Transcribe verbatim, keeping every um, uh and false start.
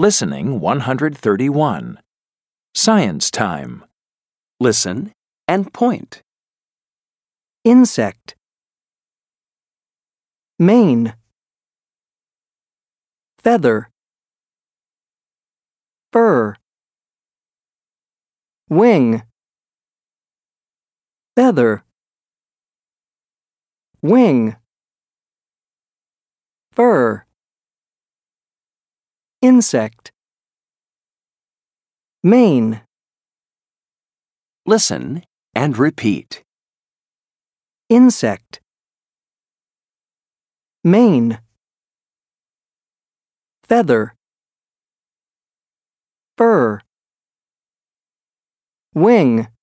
Listening one hundred thirty-one. Science time. Listen and point. Insect. Mane. Feather. Fur. Wing. Feather. Wing. Fur. Insect. Mane. Listen and repeat. Insect. Mane. Feather. Fur. Wing.